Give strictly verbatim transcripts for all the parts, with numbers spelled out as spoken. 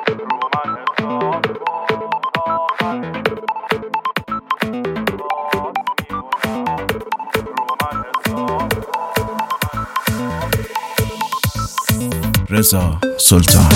رضا سلطان.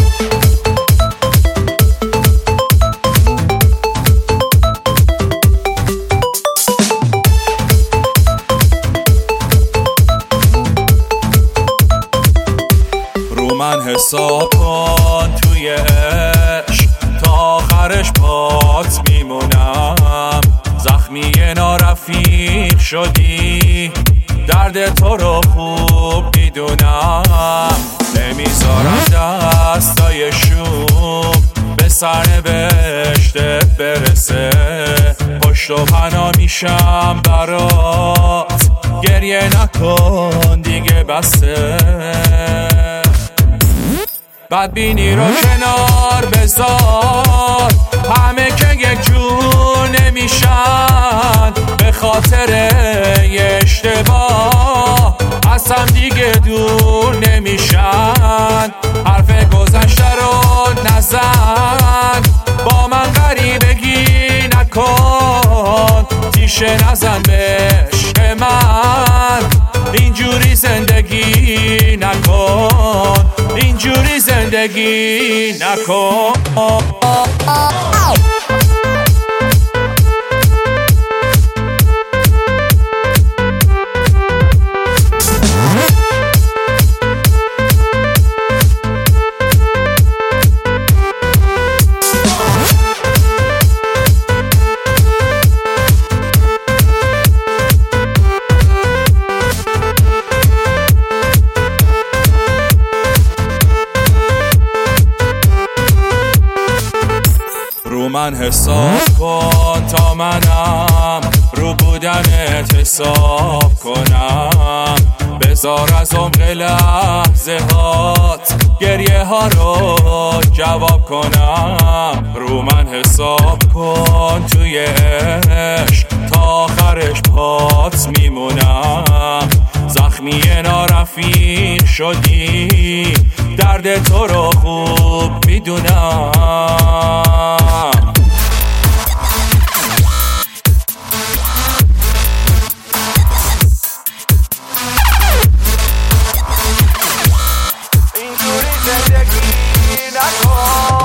رو من حساب کن توی عشق تا آخرش پات میمونم. زخمی نارفیق شدی، درد تو رو خوب میدونم. نمیذارم دستای شوم به سرنوشتت برسه. پشت و پناه میشم برات، گریه نکن دیگه بسه. بدبینی رو کنار بذار، همه که یک جور نمیشن. به خاطر یه اشتباه از هم دیگه دور نمیشن. حرف گذشته رو نزن، با من غریبگی نکن. تیشه نزن به عشق من، اینجوری زندگی نکن. اینجوری زندگی نکن. رو من حساب کن تا منم رو بودنت حساب کنم. بذار از عمق لحظه هات گریه ها رو جواب کنم. رو من حساب کن توی عشق تا آخرش پات میمونم. زخمی نارفیق شدی، درد تو رو خوب میدونم. اینجوری زندگی نکن.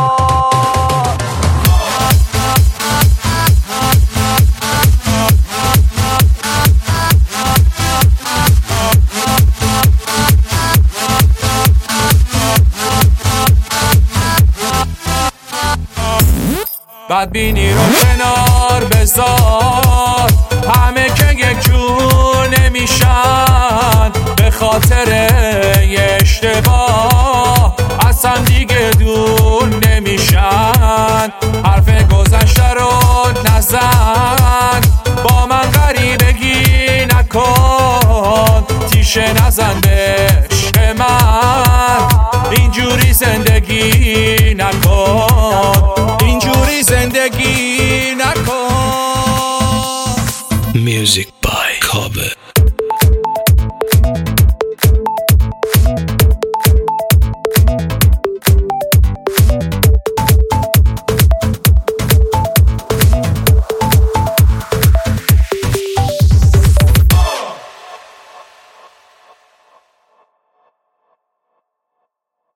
بدبینی رو کنار بذار، همه که یک جور نمیشن. به خاطر یه اشتباه از هم دیگه دور نمیشن. حرف گذشته رو نزن، با من غریبگی نکن. تیشه نزن به